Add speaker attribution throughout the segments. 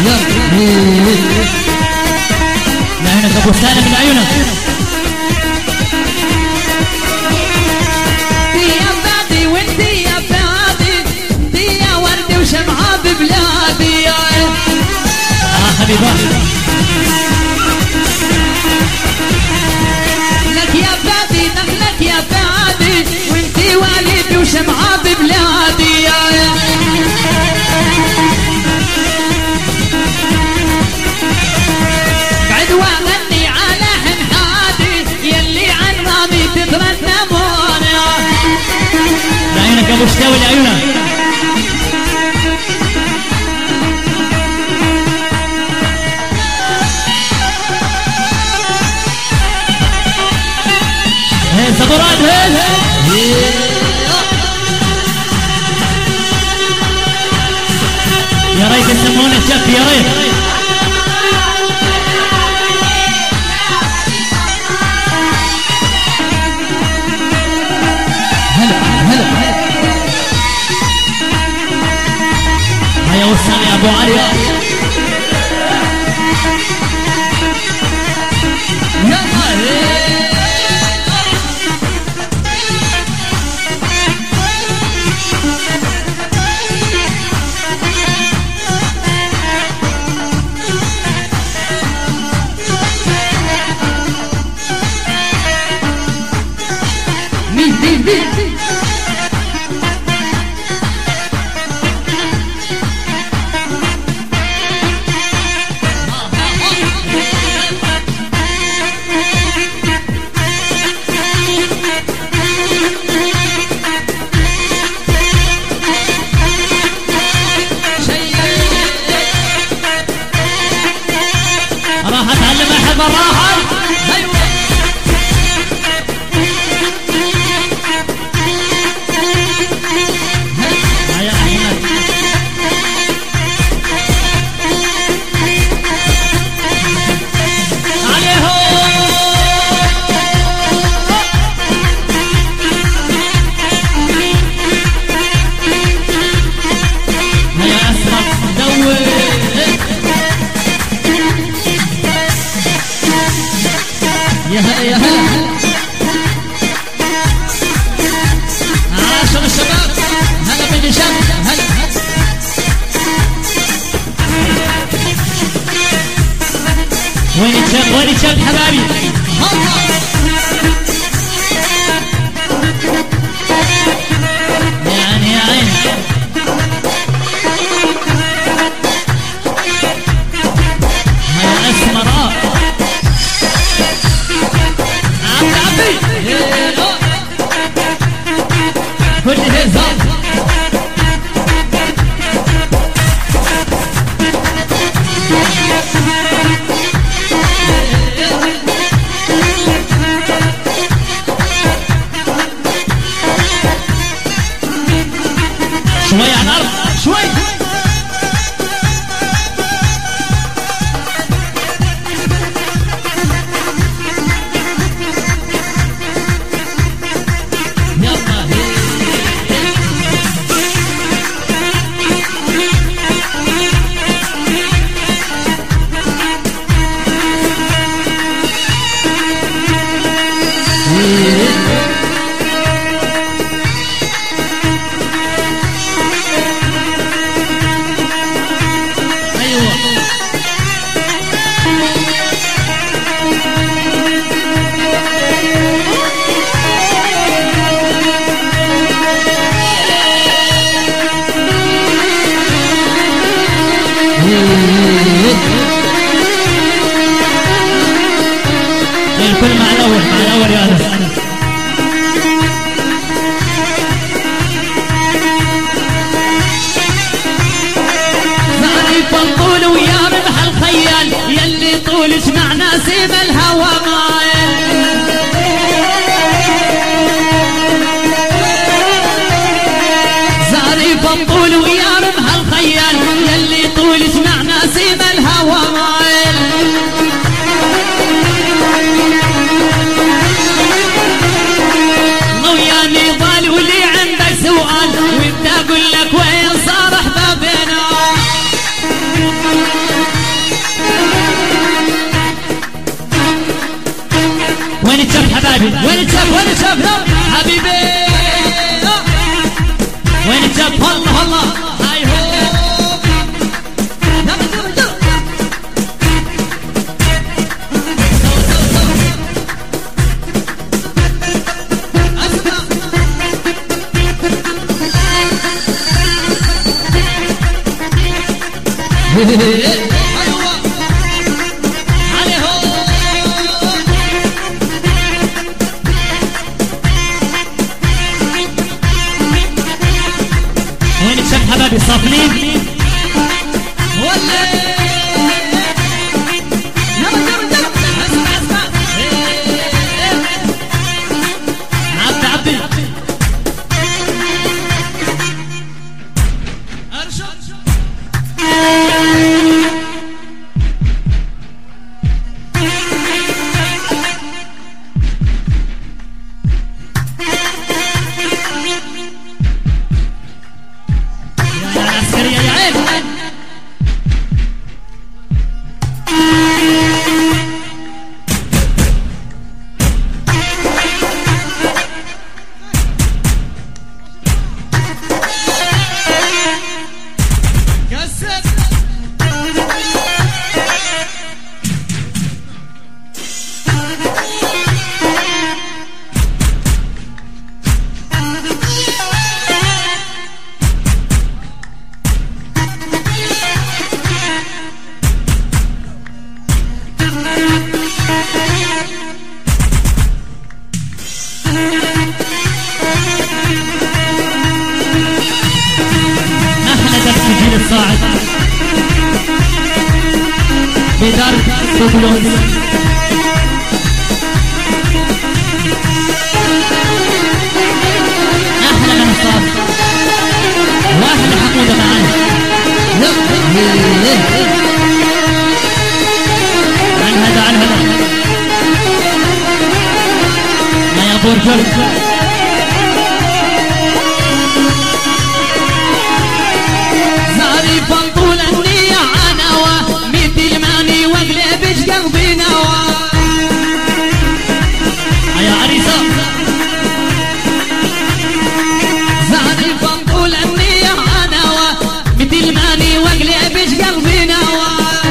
Speaker 1: لعيونك ابو سالم لعيونك
Speaker 2: يا بلادي وانتي يا بلادي انتي يا وردي وشمعة ببلادي
Speaker 1: حبيبي
Speaker 2: لك يا بلادي نخلك يا بلادي وانتي والدي وشمعة ببلادي بعد واغني على حنحادي يلي عن رامي تترنمون
Speaker 1: لعيونك ابو شتاوي لعيونك صبرات يا ريت يسمونه الشك يا ريت هلا هلا هيا وصل يا ابو علي راح اتعلم احب الراحه ايوه يا احمد عليهم يا اسمر دور يا هلا يا هلا عاشر الشباب هلا بالنشان هلا وين الشاب وين الشاب حبايبي يعني يا عين هيا اسمراء كل هزار شوي على الارض شوي الكل مع الأول يا أنس
Speaker 2: زاري فالطول ويا ربح الخيال يلي طول اسمع نسيم الهوى مايل زاري فالطول ويا ربح الخيال يلي طول اسمع نسيم الهوى مايل وياني ضال ولي عندك سؤال وانت اقول لك وين صار احبابنا
Speaker 1: وين الشاب حبايبي صافنين
Speaker 2: ولا
Speaker 1: الصاعد بدار طبلون احلى من الصاد واحلى حقوده معانا عن هذا ما يا برجل
Speaker 2: فنطول النية عنوى مثل ماني واقلبش قلبي نوى
Speaker 1: يا عريسة
Speaker 2: زادي فنطول النية عنوى مثل ماني واقلبش قلبي نوى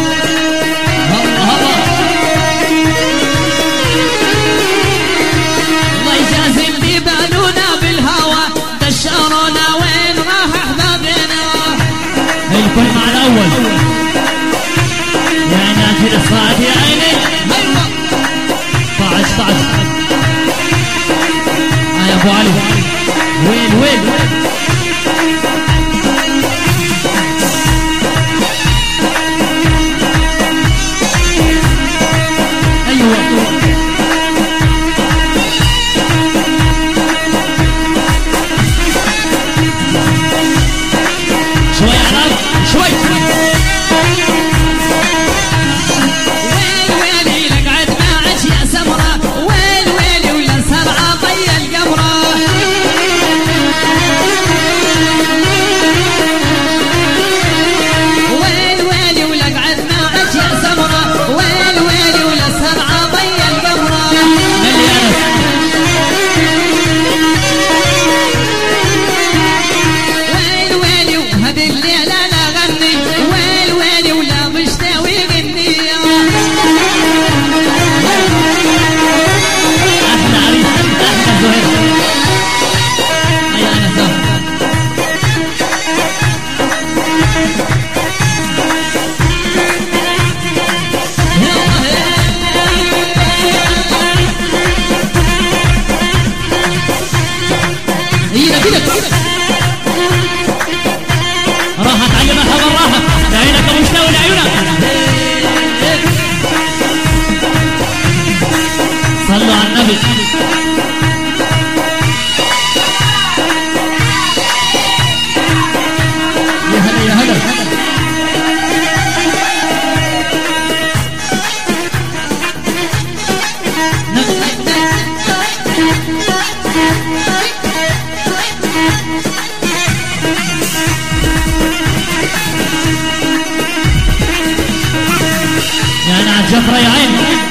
Speaker 2: الله يجازي اللي بالونا بالهوى دشرونا وين راح احبابنا
Speaker 1: الكل مع الأول يا ناجي الصاعد يا عيني طعج يا أبو علي وين أيوة شوي على شوي
Speaker 2: ويلي لقعد معك يا سمرة ويلي ولا سرعة ضي القمرة ويلي ولقعد معك يا سمرة ويلي ولا سرعة ضي القمرة ويلي وهذه الليلة لا غني ويلي ولا مشتاوي غني
Speaker 1: أحلى عريس أحلى زهير أي أنا زهر راحت علمها خبر راحت لعينك ابو مشتاوي لعيونك صلوا على النبي يا هلا يا انا عالجفرة يا عين